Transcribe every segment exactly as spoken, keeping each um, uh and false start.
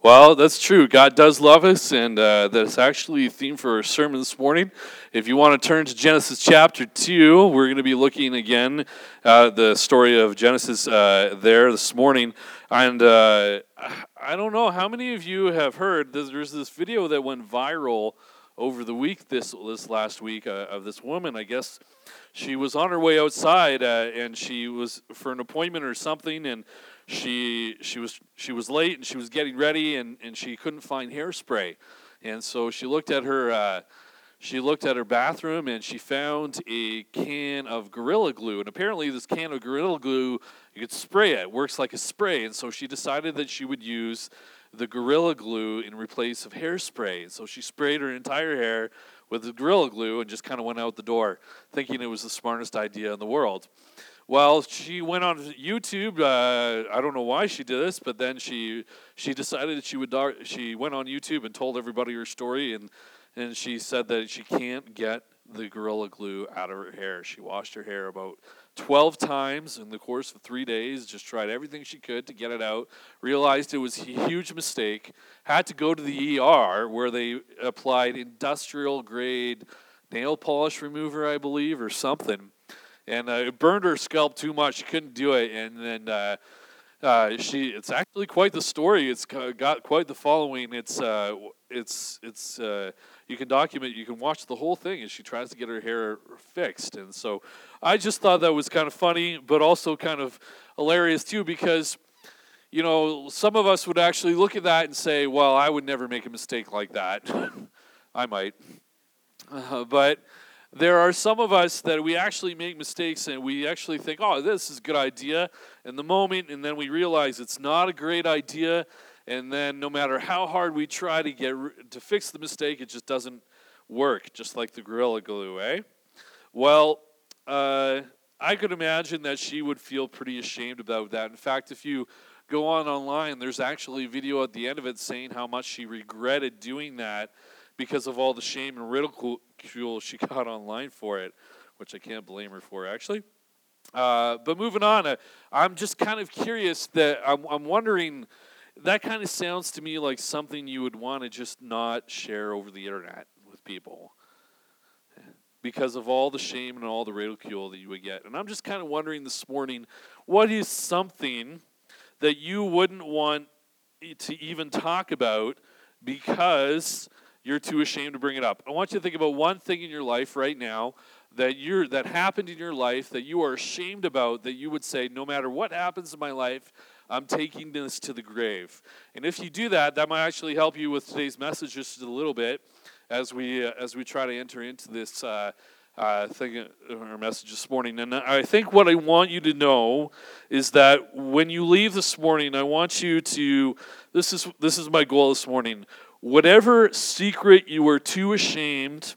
Well, that's true. God does love us, and uh, that's actually a theme for our sermon this morning. If you want to turn to Genesis chapter two, we're going to be looking again at the story of Genesis uh, there this morning. And uh, I don't know how many of you have heard, there's this video that went viral over the week, this this last week, uh, of this woman. I guess she was on her way outside, uh, and she was for an appointment or something, and she she was she was late, and she was getting ready, and, and she couldn't find hairspray, and so she looked at her uh, she looked at her bathroom, and she found a can of Gorilla Glue, and apparently this can of Gorilla Glue, you could spray it. It works like a spray, and so she decided that she would use the Gorilla Glue in replace of hairspray. So she sprayed her entire hair with the Gorilla Glue and just kind of went out the door, thinking it was the smartest idea in the world. Well, she went on YouTube. Uh, I don't know why she did this, but then she she decided that she would. She went on YouTube and told everybody her story, and and she said that she can't get the Gorilla Glue out of her hair. She washed her hair about twelve times in the course of three days, just tried everything she could to get it out, realized it was a huge mistake, had to go to the E R where they applied industrial grade nail polish remover, I believe, or something. And uh, it burned her scalp too much. She couldn't do it. And then uh, uh, she, it's actually quite the story. It's got quite the following. It's, uh, it's, it's, uh, you can document, you can watch the whole thing as she tries to get her hair fixed. And so I just thought that was kind of funny, but also kind of hilarious too, because, you know, some of us would actually look at that and say, well, I would never make a mistake like that. I might. Uh, but there are some of us that we actually make mistakes and we actually think, oh, this is a good idea in the moment, and then we realize it's not a great idea, and then no matter how hard we try to get to fix the mistake, it just doesn't work, just like the Gorilla Glue, eh? Well, uh, I could imagine that she would feel pretty ashamed about that. In fact, if you go on online, there's actually a video at the end of it saying how much she regretted doing that because of all the shame and ridicule she got online for it, which I can't blame her for, actually. Uh, but moving on, uh, I'm just kind of curious that I'm, I'm wondering, that kind of sounds to me like something you would want to just not share over the internet with people because of all the shame and all the ridicule that you would get. And I'm just kind of wondering this morning, what is something that you wouldn't want to even talk about because you're too ashamed to bring it up? I want you to think about one thing in your life right now that you're that happened in your life that you are ashamed about, that you would say, no matter what happens in my life, I'm taking this to the grave. And if you do that, that might actually help you with today's message just a little bit as we uh, as we try to enter into this uh, uh, thing, uh, our message this morning. And I think what I want you to know is that when you leave this morning, I want you to. This is this is my goal this morning. Whatever secret you were too ashamed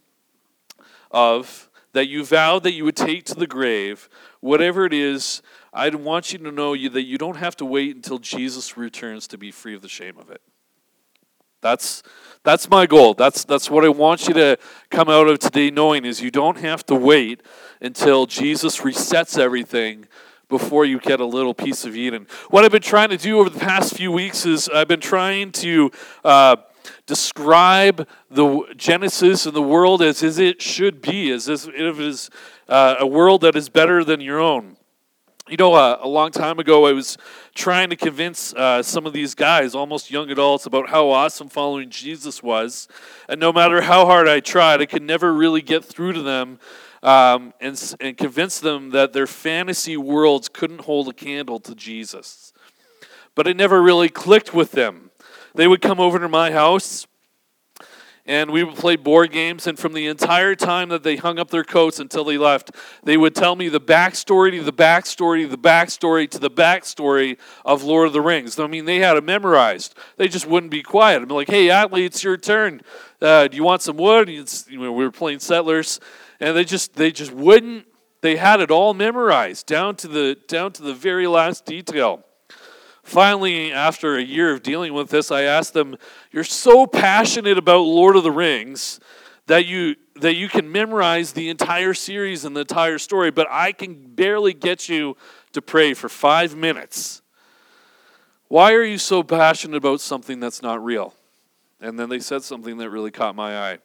of, that you vowed that you would take to the grave, whatever it is, I want you to know you that you don't have to wait until Jesus returns to be free of the shame of it. That's that's my goal. That's that's what I want you to come out of today knowing is you don't have to wait until Jesus resets everything before you get a little piece of Eden. What I've been trying to do over the past few weeks is I've been trying to uh, describe the Genesis and the world as, as it should be, as if it is uh, a world that is better than your own. You know, uh, a long time ago, I was trying to convince uh, some of these guys, almost young adults, about how awesome following Jesus was. And no matter how hard I tried, I could never really get through to them um, and, and convince them that their fantasy worlds couldn't hold a candle to Jesus. But it never really clicked with them. They would come over to my house, and we would play board games, and from the entire time that they hung up their coats until they left, they would tell me the backstory to the backstory to the backstory to the backstory of Lord of the Rings. I mean, they had it memorized. They just wouldn't be quiet. I'd be like, hey, Atlee, it's your turn. Uh, do you want some wood? It's, you know, we were playing Settlers, and they just they just wouldn't. They had it all memorized down to the down to the very last detail. Finally, after a year of dealing with this, I asked them, you're so passionate about Lord of the Rings that you that you can memorize the entire series and the entire story, but I can barely get you to pray for five minutes. Why are you so passionate about something that's not real? And then they said something that really caught my eye.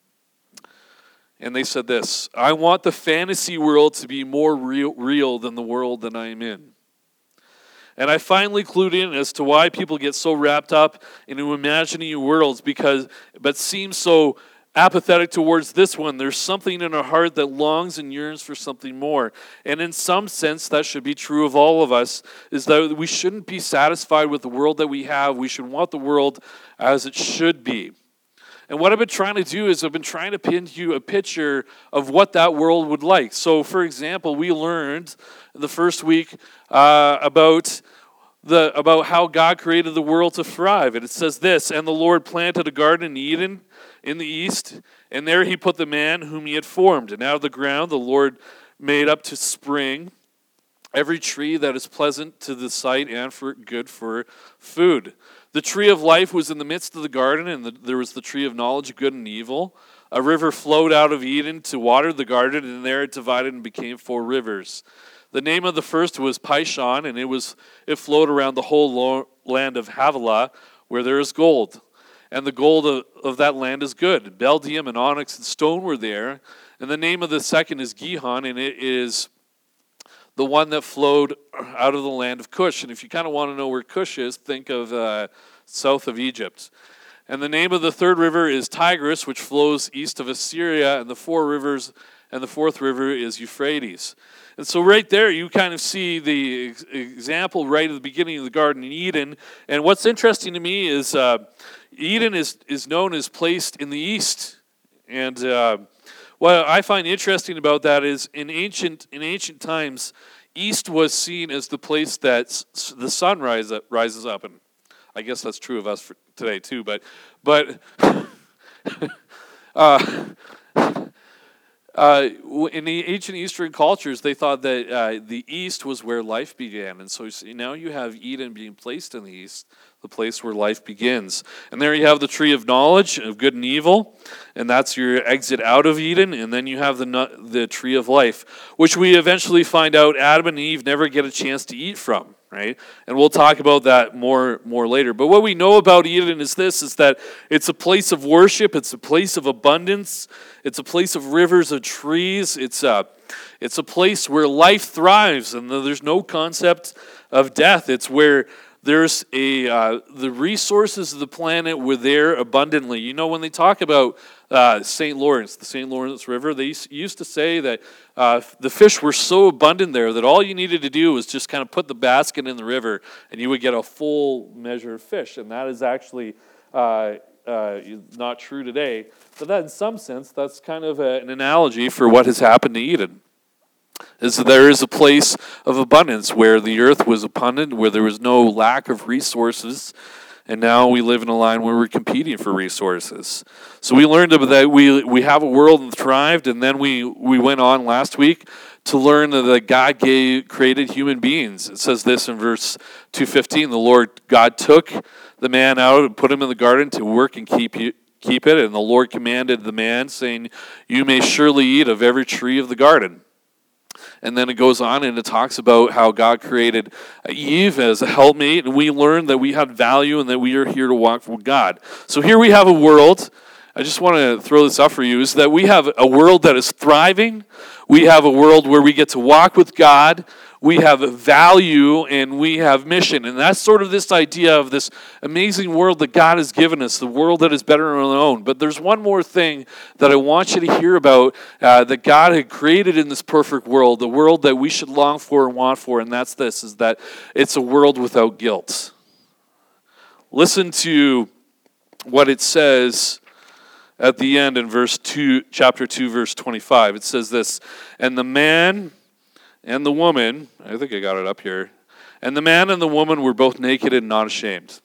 And they said this: I want the fantasy world to be more real, real than the world that I am in. And I finally clued in as to why people get so wrapped up into imagining worlds, because, but seem so apathetic towards this one. There's something in our heart that longs and yearns for something more. And in some sense, that should be true of all of us, is that we shouldn't be satisfied with the world that we have. We should want the world as it should be. And what I've been trying to do is I've been trying to paint you a picture of what that world would like. So, for example, we learned the first week uh, about the about how God created the world to thrive. And it says this: and the Lord planted a garden in Eden in the east, and there he put the man whom he had formed. And out of the ground the Lord made up to spring every tree that is pleasant to the sight and for good for food. The tree of life was in the midst of the garden, and the, there was the tree of knowledge of good and evil. A river flowed out of Eden to water the garden, and there it divided and became four rivers. The name of the first was Pishon, and it was it flowed around the whole lo- land of Havilah, where there is gold. And the gold of, of that land is good. Beldium and onyx and stone were there. And the name of the second is Gihon, and it is the one that flowed out of the land of Cush. And if you kind of want to know where Cush is, think of uh, south of Egypt. And the name of the third river is Tigris, which flows east of Assyria, and the four rivers, and the fourth river is Euphrates. And so right there, you kind of see the ex- example right at the beginning of the Garden in Eden. And what's interesting to me is uh, Eden is, is known as placed in the east. And uh, what I find interesting about that is in ancient in ancient times, east was seen as the place that s- the sun rise up, rises up. And I guess that's true of us for today too. But but uh, uh, in the ancient Eastern cultures, they thought that uh, the east was where life began. And so now you have Eden being placed in the east, the place where life begins. And there you have the tree of knowledge of good and evil, and that's your exit out of Eden. And then you have the nu- the tree of life, which we eventually find out Adam and Eve never get a chance to eat from, right? And we'll talk about that more more later. But what we know about Eden is this, is that it's a place of worship, it's a place of abundance, it's a place of rivers of trees, it's a, it's a place where life thrives, and there's no concept of death. It's where there's a uh, the resources of the planet were there abundantly. You know, when they talk about uh, Saint Lawrence, the Saint Lawrence River, they used to say that uh, the fish were so abundant there that all you needed to do was just kind of put the basket in the river, and you would get a full measure of fish. And that is actually uh, uh, not true today. But that, in some sense, that's kind of a, an analogy for what has happened to Eden. Is that there is a place of abundance where the earth was abundant, where there was no lack of resources, and now we live in a line where we're competing for resources. So we learned about that we we have a world that thrived, and then we, we went on last week to learn that God gave, created human beings. It says this in verse two fifteen, the Lord God took the man out and put him in the garden to work and keep you, keep it, and the Lord commanded the man, saying, you may surely eat of every tree of the garden. And then it goes on and it talks about how God created Eve as a helpmate, and we learned that we had value and that we are here to walk with God. So here we have a world, I just want to throw this up for you, is that we have a world that is thriving. We have a world where we get to walk with God. We have value and we have mission. And that's sort of this idea of this amazing world that God has given us, the world that is better than our own. But there's one more thing that I want you to hear about uh, that God had created in this perfect world, the world that we should long for and want for, and that's this, is that it's a world without guilt. Listen to what it says at the end in verse two, chapter two, verse twenty-five. It says this, and the man and the woman, I think I got it up here, and the man and the woman were both naked and not ashamed.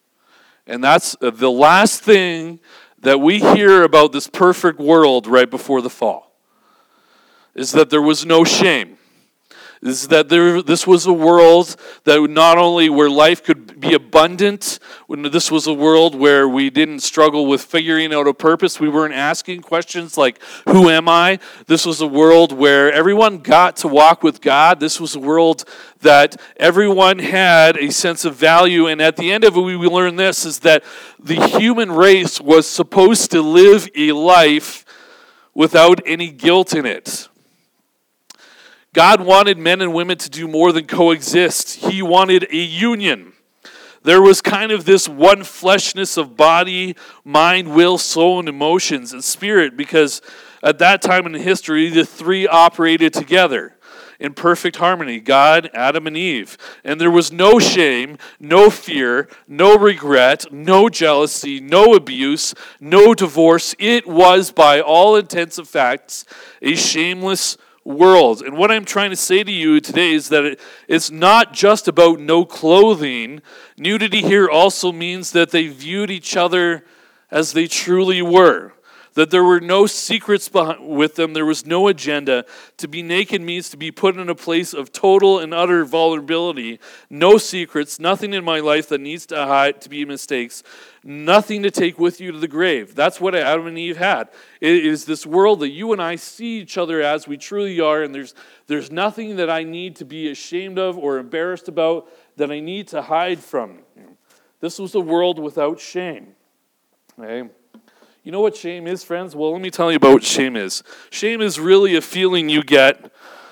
And that's the last thing that we hear about this perfect world right before the fall, is that there was no shame. is that there, this was a world that not only where life could be abundant, when this was a world where we didn't struggle with figuring out a purpose, we weren't asking questions like, who am I? This was a world where everyone got to walk with God. This was a world that everyone had a sense of value, and at the end of it, we learn this, is that the human race was supposed to live a life without any guilt in it. God wanted men and women to do more than coexist. He wanted a union. There was kind of this one fleshness of body, mind, will, soul, and emotions, and spirit, because at that time in history, the three operated together in perfect harmony, God, Adam, and Eve. And there was no shame, no fear, no regret, no jealousy, no abuse, no divorce. It was, by all intents and facts, a shameless world. And what I'm trying to say to you today is that it, it's not just about no clothing. Nudity here also means that they viewed each other as they truly were. That there were no secrets behind, with them. There was no agenda. To be naked means to be put in a place of total and utter vulnerability. No secrets, nothing in my life that needs to hide, to be mistakes. Nothing to take with you to the grave. That's what Adam and Eve had. It is this world that you and I see each other as we truly are, and there's, there's nothing that I need to be ashamed of or embarrassed about, that I need to hide from. This was a world without shame. Okay? You know what shame is, friends? Well, let me tell you about what shame is. Shame is really a feeling you get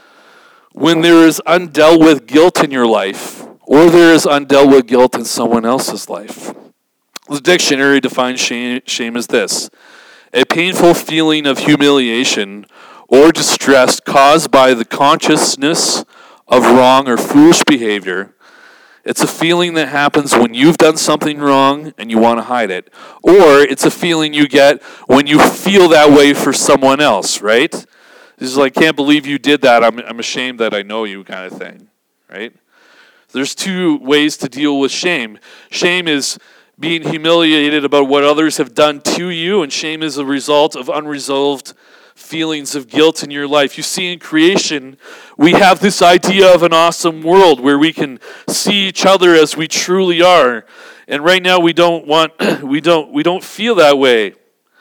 when there is undealt with guilt in your life, or there is undealt with guilt in someone else's life. The dictionary defines shame, shame as this: a painful feeling of humiliation or distress caused by the consciousness of wrong or foolish behavior. It's a feeling that happens when you've done something wrong and you want to hide it. Or it's a feeling you get when you feel that way for someone else, right? This is like, can't believe you did that. I'm, I'm ashamed that I know you kind of thing, right? There's two ways to deal with shame. Shame is being humiliated about what others have done to you, and shame is a result of unresolved feelings of guilt in your life. You see, in creation, we have this idea of an awesome world where we can see each other as we truly are. And right now we don't want we don't we don't feel that way.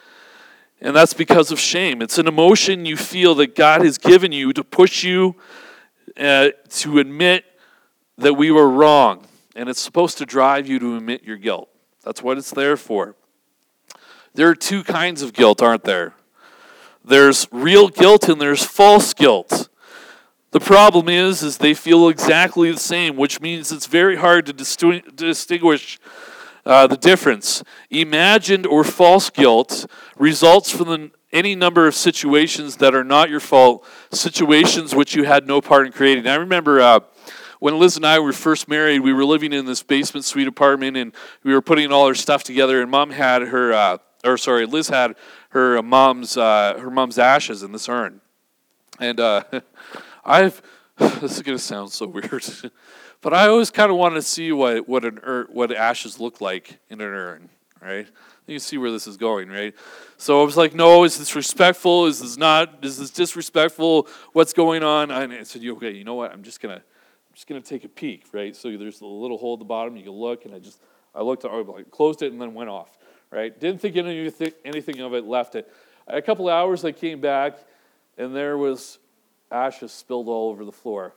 And that's because of shame. It's an emotion you feel that God has given you to push you uh, to admit that we were wrong. And it's supposed to drive you to admit your guilt. That's what it's there for. There are two kinds of guilt, aren't there? There's real guilt and there's false guilt. The problem is, is they feel exactly the same, which means it's very hard to distu- distinguish uh, the difference. Imagined or false guilt results from the, any number of situations that are not your fault, situations which you had no part in creating. I remember uh, when Liz and I were first married, we were living in this basement suite apartment, and we were putting all our stuff together, and Mom had her, uh, or sorry, Liz had her mom's uh, her mom's ashes in this urn, and uh, I've this is gonna sound so weird, but I always kind of wanted to see what what an ur- what ashes look like in an urn, right? You can see where this is going, right? So I was like, no, is this respectful? Is this not? Is this disrespectful? What's going on? And I said, okay, you know what? I'm just gonna I'm just gonna take a peek, right? So there's a little hole at the bottom. You can look, and I just I looked, I closed it, and then went off. Right? Didn't think anything, anything of it, left it. A couple of hours I came back, and there was ashes spilled all over the floor.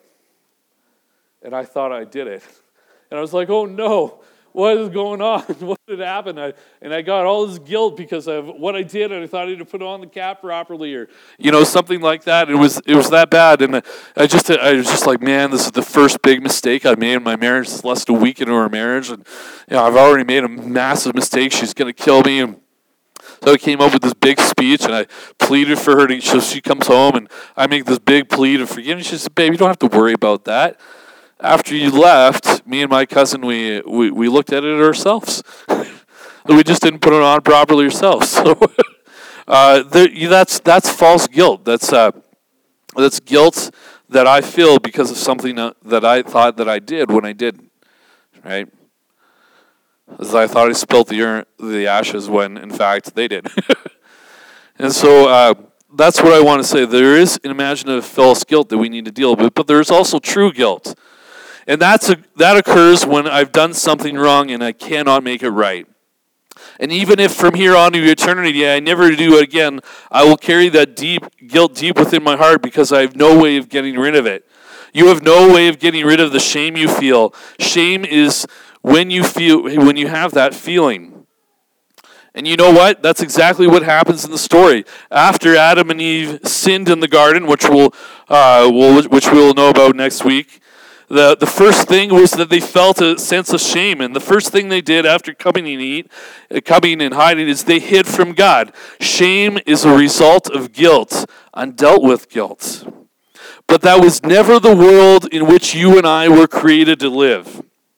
And I thought I did it. And I was like, oh no, what is going on? What did happen? I, and I got all this guilt because of what I did, and I thought I had to put on the cap properly, or you know, something like that. It was it was that bad, and I just I was just like, man, this is the first big mistake I made in my marriage. It's less than a week into our marriage, and you know, I've already made a massive mistake. She's gonna kill me. And so I came up with this big speech, and I pleaded for her to. So she comes home, and I make this big plea to forgive me. She said, "Babe, you don't have to worry about that." After you left, me and my cousin, we, we, we looked at it ourselves. We just didn't put it on properly ourselves. So uh, there, that's that's false guilt. That's uh, that's guilt that I feel because of something that I thought that I did when I didn't. Right? As I thought I spilled the urn, the ashes when, in fact, they did. And so uh, that's what I want to say. There is an imaginative false guilt that we need to deal with, but there's also true guilt. And that's a, that occurs when I've done something wrong and I cannot make it right. And even if from here on to eternity I never do it again, I will carry that deep guilt deep within my heart because I have no way of getting rid of it. You have no way of getting rid of the shame you feel. Shame is when you feel when you have that feeling. And you know what? That's exactly what happens in the story. After Adam and Eve sinned in the garden, which we'll, uh, we'll which we'll know about next week, the, the first thing was that they felt a sense of shame. And the first thing they did after coming and eat, uh, coming and hiding, is they hid from God. Shame is a result of guilt, undealt with guilt. But that was never the world in which you and I were created to live.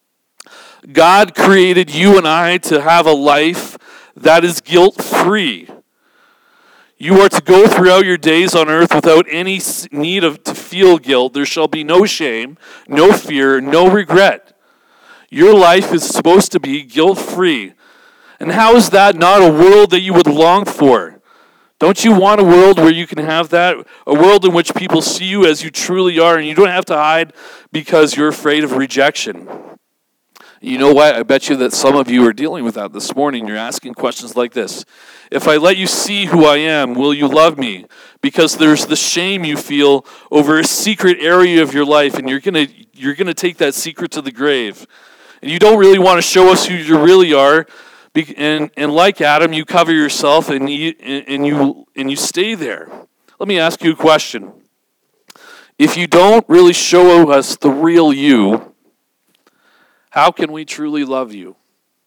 God created you and I to have a life that is guilt-free. You are to go throughout your days on earth without any need of to feel guilt. There shall be no shame, no fear, no regret. Your life is supposed to be guilt-free. And how is that not a world that you would long for? Don't you want a world where you can have that? A world in which people see you as you truly are and you don't have to hide because you're afraid of rejection. You know what? I bet you that some of you are dealing with that this morning. You're asking questions like this. If I let you see who I am, will you love me? Because there's the shame you feel over a secret area of your life, and you're gonna you're gonna take that secret to the grave. And you don't really want to show us who you really are. And and like Adam, you cover yourself and you and you and you stay there. Let me ask you a question. If you don't really show us the real you, how can we truly love you?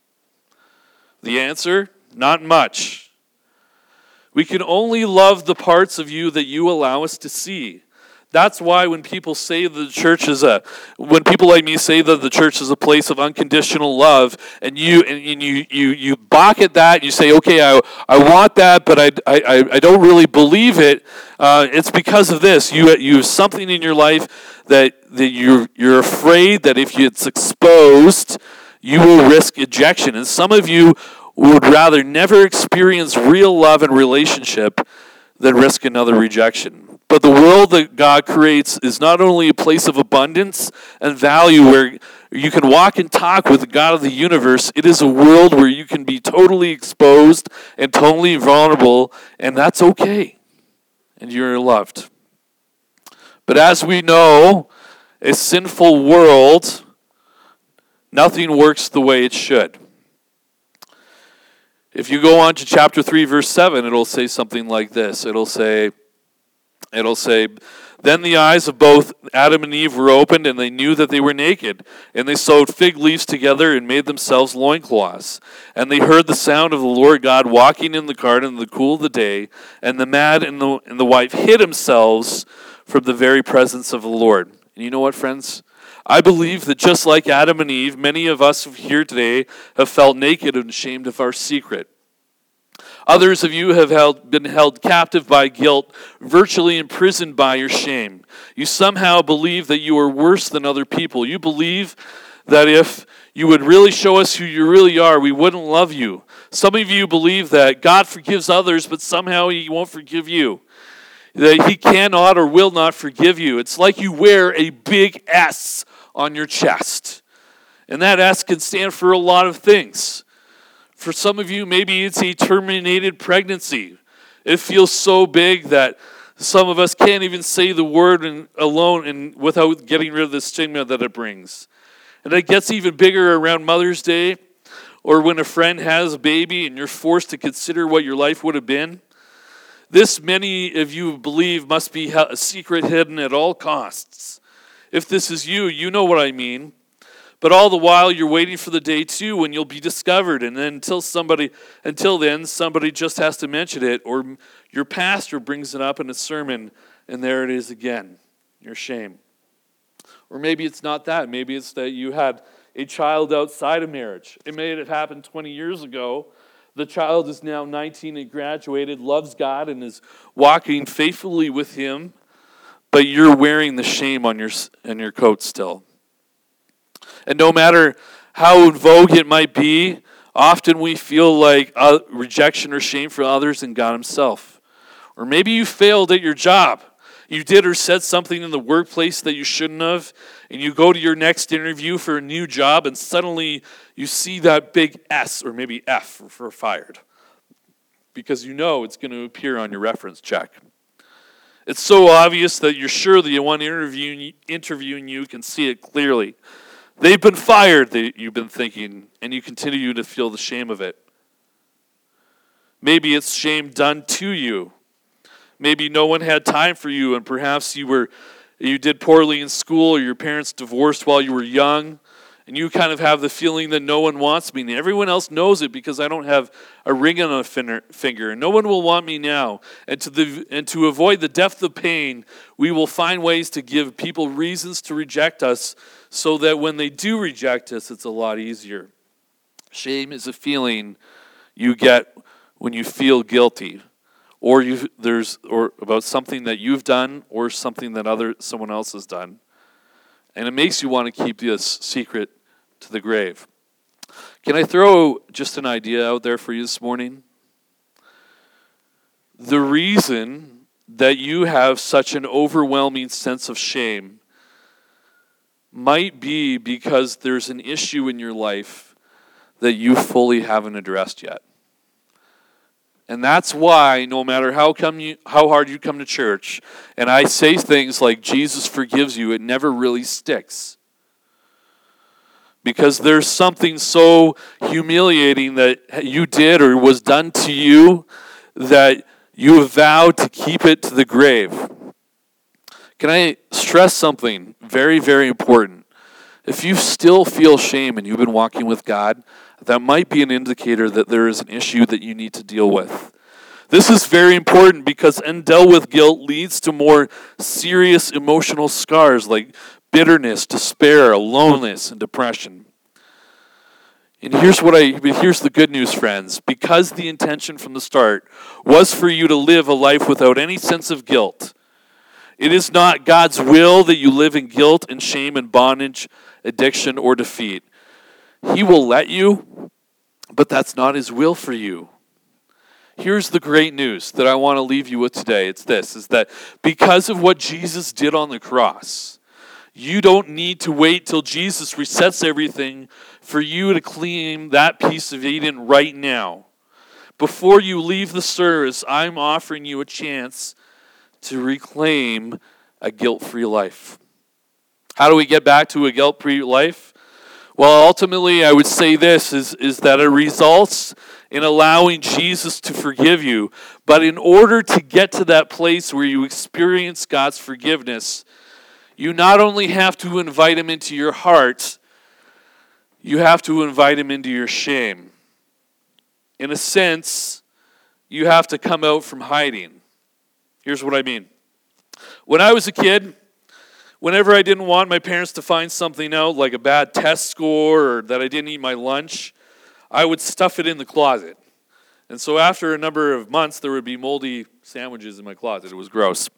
The answer, not much. We can only love the parts of you that you allow us to see. That's why when people say the church is a, when people like me say that the church is a place of unconditional love, and you and, and you you you balk at that, you say, okay, I I want that, but I I I don't really believe it. Uh, it's because of this. You you have something in your life that that you're you're afraid that if it's exposed, you will risk ejection, and some of you would rather never experience real love and relationship than risk another rejection. But the world that God creates is not only a place of abundance and value where you can walk and talk with the God of the universe, it is a world where you can be totally exposed and totally vulnerable, and that's okay. And you're loved. But as we know, a sinful world, nothing works the way it should. If you go on to chapter three, verse seven, it'll say something like this. It'll say, It'll say, then the eyes of both Adam and Eve were opened, and they knew that they were naked. And they sewed fig leaves together and made themselves loincloths. And they heard the sound of the Lord God walking in the garden in the cool of the day. And the man and the, and the wife hid themselves from the very presence of the Lord. And you know what, friends? I believe that just like Adam and Eve, many of us here today have felt naked and ashamed of our secret. Others of you have held, been held captive by guilt, virtually imprisoned by your shame. You somehow believe that you are worse than other people. You believe that if you would really show us who you really are, we wouldn't love you. Some of you believe that God forgives others, but somehow He won't forgive you. That He cannot or will not forgive you. It's like you wear a big S on your chest. And that S can stand for a lot of things. For some of you, maybe it's a terminated pregnancy. It feels so big that some of us can't even say the word in, alone and without getting rid of the stigma that it brings. And it gets even bigger around Mother's Day, or when a friend has a baby and you're forced to consider what your life would have been. This, many of you believe, must be a secret hidden at all costs. If this is you, you know what I mean. But all the while, you're waiting for the day too when you'll be discovered. And then until somebody, until then, somebody just has to mention it, or your pastor brings it up in a sermon, and there it is again, your shame. Or maybe it's not that. Maybe it's that you had a child outside of marriage. It may have happened twenty years ago. The child is now nineteen and graduated, loves God, and is walking faithfully with Him, but you're wearing the shame on your on your coat still. And no matter how in vogue it might be, often we feel like uh, rejection or shame for others and God Himself. Or maybe you failed at your job. You did or said something in the workplace that you shouldn't have, and you go to your next interview for a new job, and suddenly you see that big S, or maybe F for, for fired, because you know it's going to appear on your reference check. It's so obvious that you're sure the one interviewing, interviewing you can see it clearly. They've been fired, they, you've been thinking, and you continue to feel the shame of it. Maybe it's shame done to you. Maybe no one had time for you, and perhaps you were you did poorly in school, or your parents divorced while you were young, and you kind of have the feeling that no one wants me. And everyone else knows it because I don't have a ring on a finger, and no one will want me now. And to the and to avoid the depth of pain, we will find ways to give people reasons to reject us, so that when they do reject us, it's a lot easier. Shame is a feeling you get when you feel guilty, or you there's or about something that you've done, or something that other someone else has done, and it makes you want to keep this secret to the grave. Can I throw just an idea out there for you this morning? The reason that you have such an overwhelming sense of shame might be because there's an issue in your life that you fully haven't addressed yet. And that's why no matter how come you how hard you come to church, and I say things like Jesus forgives you, it never really sticks. Because there's something so humiliating that you did or was done to you that you have vowed to keep it to the grave. Can I stress something very, very important? If you still feel shame and you've been walking with God, that might be an indicator that there is an issue that you need to deal with. This is very important because undealt with guilt leads to more serious emotional scars like bitterness, despair, loneliness, and depression. And here's what I here's the good news, friends. Because the intention from the start was for you to live a life without any sense of guilt, it is not God's will that you live in guilt and shame and bondage, addiction, or defeat. He will let you, but that's not his will for you. Here's the great news that I want to leave you with today. It's this, is that because of what Jesus did on the cross, you don't need to wait till Jesus resets everything for you to claim that piece of Eden right now. Before you leave the service, I'm offering you a chance to reclaim a guilt-free life. How do we get back to a guilt-free life? Well, ultimately, I would say this, is, is that it results in allowing Jesus to forgive you. But in order to get to that place where you experience God's forgiveness, you not only have to invite him into your heart, you have to invite him into your shame. In a sense, you have to come out from hiding. Here's what I mean. When I was a kid, whenever I didn't want my parents to find something out, like a bad test score or that I didn't eat my lunch, I would stuff it in the closet. And so after a number of months, there would be moldy sandwiches in my closet. It was gross.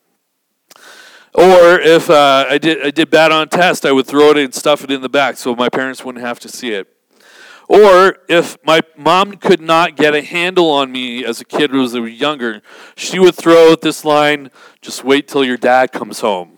Or if uh, I did I did bad on a test, I would throw it and stuff it in the back so my parents wouldn't have to see it. Or if my mom could not get a handle on me as a kid who was younger, she would throw out this line, "Just wait till your dad comes home."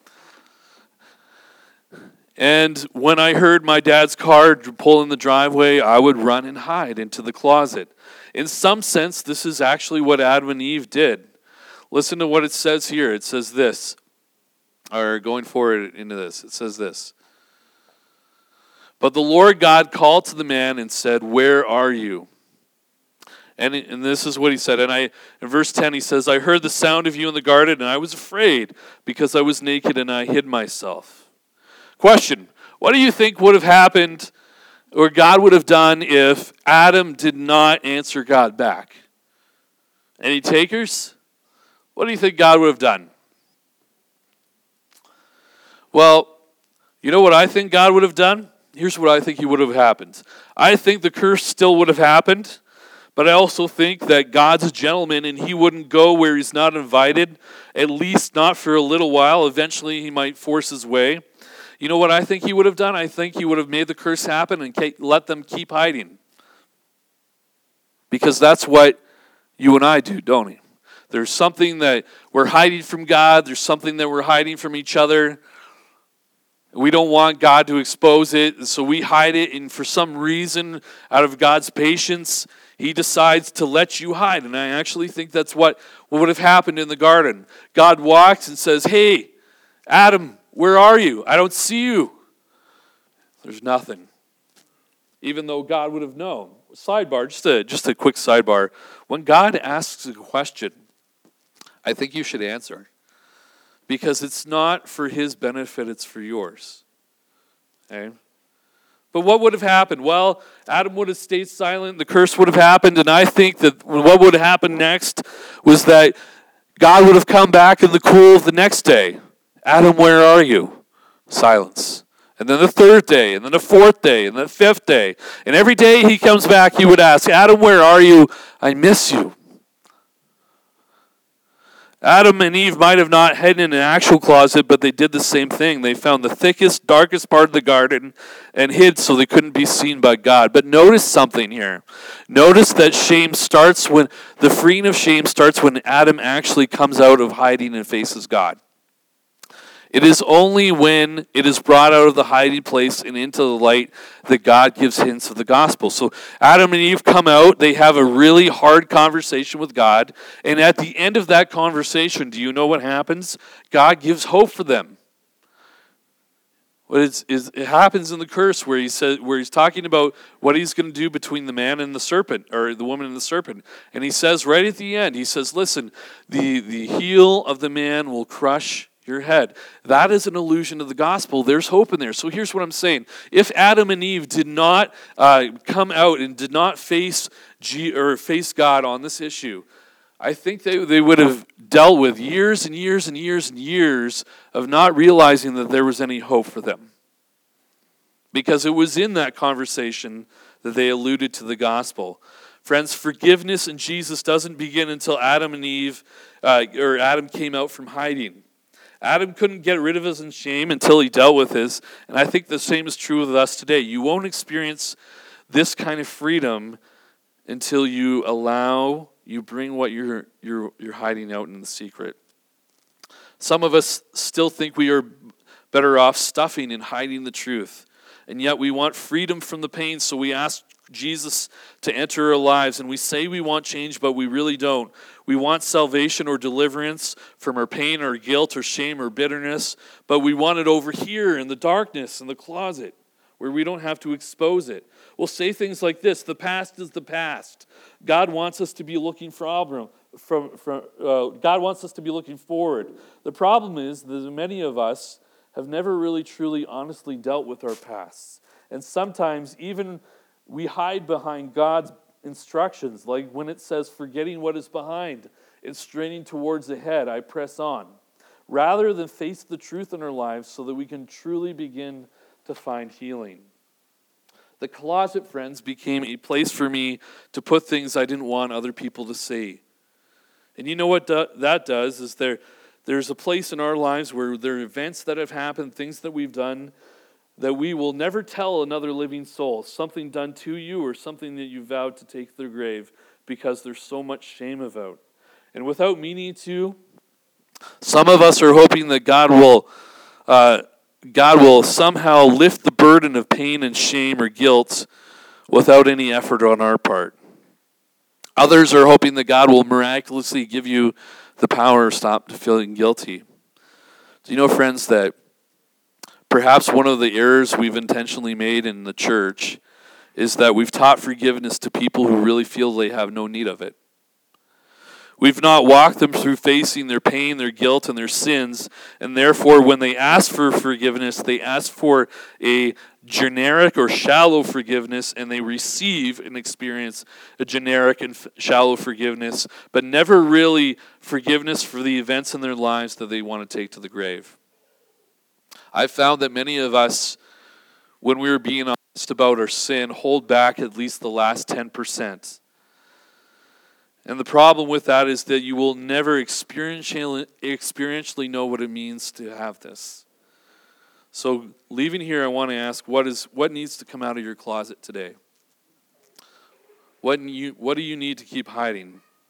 And when I heard my dad's car pull in the driveway, I would run and hide into the closet. In some sense, this is actually what Adam and Eve did. Listen to what it says here. It says this, or going forward into this, it says this. But the Lord God called to the man and said, "Where are you?" And, and this is what he said. And I, in verse ten, he says, "I heard the sound of you in the garden, and I was afraid because I was naked and I hid myself." Question, what do you think would have happened or God would have done if Adam did not answer God back? Any takers? What do you think God would have done? Well, you know what I think God would have done? Here's what I think he would have happened. I think the curse still would have happened, but I also think that God's a gentleman and he wouldn't go where he's not invited, at least not for a little while. Eventually he might force his way. You know what I think he would have done? I think he would have made the curse happen and let them keep hiding. Because that's what you and I do, don't we? there's something that we're hiding from God. There's something that we're hiding from each other. We don't want God to expose it, so we hide it, and for some reason, out of God's patience, he decides to let you hide. And I actually think that's what, what would have happened in the garden. God walks and says, hey, Adam, where are you? I don't see you. There's nothing. Even though God would have known. Sidebar, just a, just a quick sidebar. When God asks a question, I think you should answer. Because it's not for his benefit, it's for yours. Okay? But what would have happened? Well, Adam would have stayed silent, the curse would have happened, and I think that what would have happened next was that God would have come back in the cool of the next day. Adam, where are you? Silence. And then the third day, and then the fourth day, and the fifth day. And every day he comes back, he would ask, Adam, where are you? I miss you. Adam and Eve might have not hidden in an actual closet, but they did the same thing. They found the thickest, darkest part of the garden and hid so they couldn't be seen by God. But notice something here. Notice that shame starts when, the freeing of shame starts when Adam actually comes out of hiding and faces God. It is only when it is brought out of the hiding place and into the light that God gives hints of the gospel. So Adam and Eve come out, they have a really hard conversation with God, and at the end of that conversation, do you know what happens? God gives hope for them. What is, is it happens in the curse where he says, where he's talking about what he's going to do between the man and the serpent, or the woman and the serpent. And he says right at the end, he says, listen, the, the heel of the man will crush your head. That is an allusion to the gospel. There's hope in there. So here's what I'm saying. If Adam and Eve did not uh, come out and did not face G, or face God on this issue, I think they, they would have dealt with years and years and years and years of not realizing that there was any hope for them. Because it was in that conversation that they alluded to the gospel. Friends, forgiveness in Jesus doesn't begin until Adam and Eve, uh, or Adam came out from hiding. Adam couldn't get rid of his shame until he dealt with his, and I think the same is true with us today. You won't experience this kind of freedom until you allow, you bring what you're you're you're hiding out in the secret. Some of us still think we are better off stuffing and hiding the truth, and yet we want freedom from the pain, so we ask Jesus to enter our lives, and we say we want change, but we really don't. We want salvation or deliverance from our pain or guilt or shame or bitterness, but we want it over here in the darkness, in the closet, where we don't have to expose it. We'll say things like this: the past is the past. God wants us to be looking from, from, from uh, God wants us to be looking forward. The problem is that many of us have never really, truly, honestly dealt with our pasts, and sometimes even we hide behind God's instructions, like when it says, forgetting what is behind and straining towards the head, I press on, rather than face the truth in our lives so that we can truly begin to find healing. The closet, friends, became a place for me to put things I didn't want other people to see. And you know what do- that does is there, there's a place in our lives where there are events that have happened, things that we've done, that we will never tell another living soul, something done to you or something that you vowed to take to the grave, because there's so much shame about. And without meaning to, some of us are hoping that God will uh, God will somehow lift the burden of pain and shame or guilt without any effort on our part. Others are hoping that God will miraculously give you the power to stop feeling guilty. Do you know, friends, that perhaps one of the errors we've intentionally made in the church is that we've taught forgiveness to people who really feel they have no need of it. We've not walked them through facing their pain, their guilt, and their sins, and therefore when they ask for forgiveness, they ask for a generic or shallow forgiveness, and they receive and experience a generic and f- shallow forgiveness, but never really forgiveness for the events in their lives that they want to take to the grave. I've found that many of us, when we were being honest about our sin, hold back at least the last ten percent. And the problem with that is that you will never experientially, experientially know what it means to have this. So leaving here, I want to ask, what is what needs to come out of your closet today? What you what do you need to keep hiding?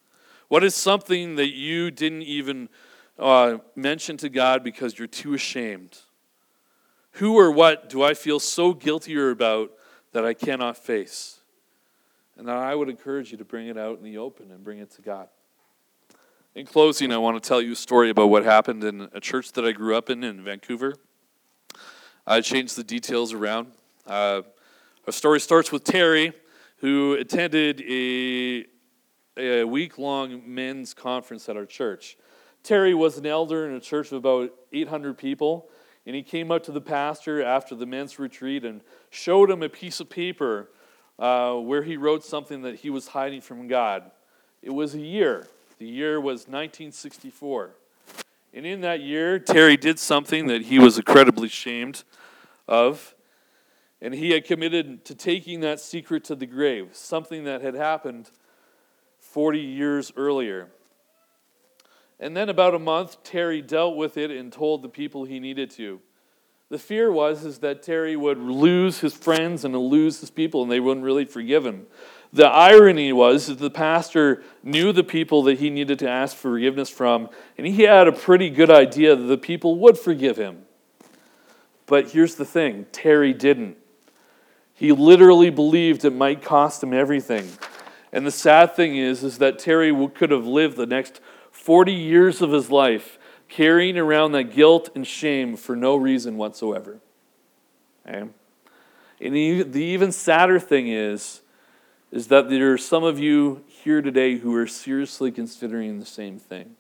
What is something that you didn't even uh, mention to God because you're too ashamed? Who or what do I feel so guilty about that I cannot face? And I would encourage you to bring it out in the open and bring it to God. In closing, I want to tell you a story about what happened in a church that I grew up in in Vancouver. I changed the details around. Uh, our story starts with Terry, who attended a, a week-long men's conference at our church. Terry was an elder in a church of about eight hundred people, and he came up to the pastor after the men's retreat and showed him a piece of paper uh, where he wrote something that he was hiding from God. It was a year. The year was nineteen sixty-four. And in that year, Terry did something that he was incredibly ashamed of, and he had committed to taking that secret to the grave, something that had happened forty years earlier. And then about a month, Terry dealt with it and told the people he needed to. The fear was is that Terry would lose his friends and lose his people, and they wouldn't really forgive him. The irony was that the pastor knew the people that he needed to ask forgiveness from, and he had a pretty good idea that the people would forgive him. But here's the thing, Terry didn't. He literally believed it might cost him everything. And the sad thing is, is that Terry could have lived the next forty years of his life carrying around that guilt and shame for no reason whatsoever. Okay? And the even sadder thing is, is that there are some of you here today who are seriously considering the same thing.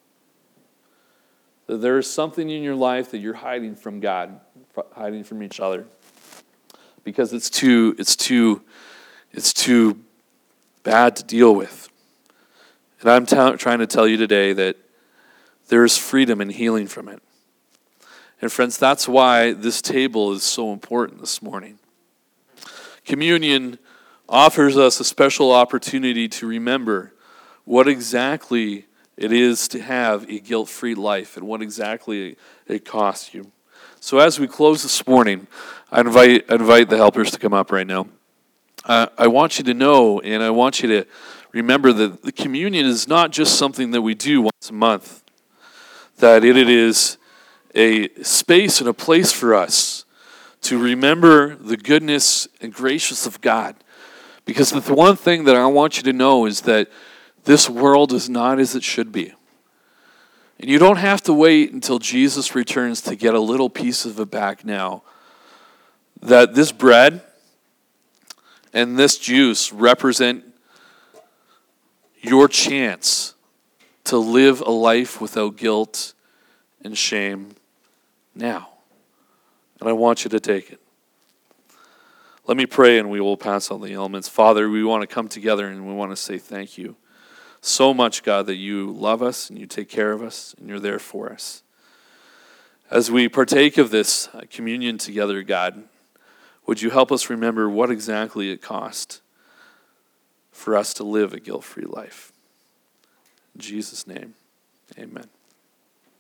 That there is something in your life that you're hiding from God, hiding from each other, because it's too, it's too, it's too bad to deal with. And I'm t- trying to tell you today that there is freedom and healing from it. And friends, that's why this table is so important this morning. Communion offers us a special opportunity to remember what exactly it is to have a guilt-free life and what exactly it costs you. So as we close this morning, I invite, I invite the helpers to come up right now. Uh, I want you to know and I want you to remember that the communion is not just something that we do once a month, that it is a space and a place for us to remember the goodness and gracious of God. Because the one thing that I want you to know is that this world is not as it should be. And you don't have to wait until Jesus returns to get a little piece of it back now. That this bread and this juice represent your chance to live a life without guilt and shame now. And I want you to take it. Let me pray and we will pass on the elements. Father, we want to come together and we want to say thank you so much, God, that you love us and you take care of us and you're there for us. As we partake of this communion together, God, would you help us remember what exactly it cost for us to live a guilt-free life? In Jesus' name, amen.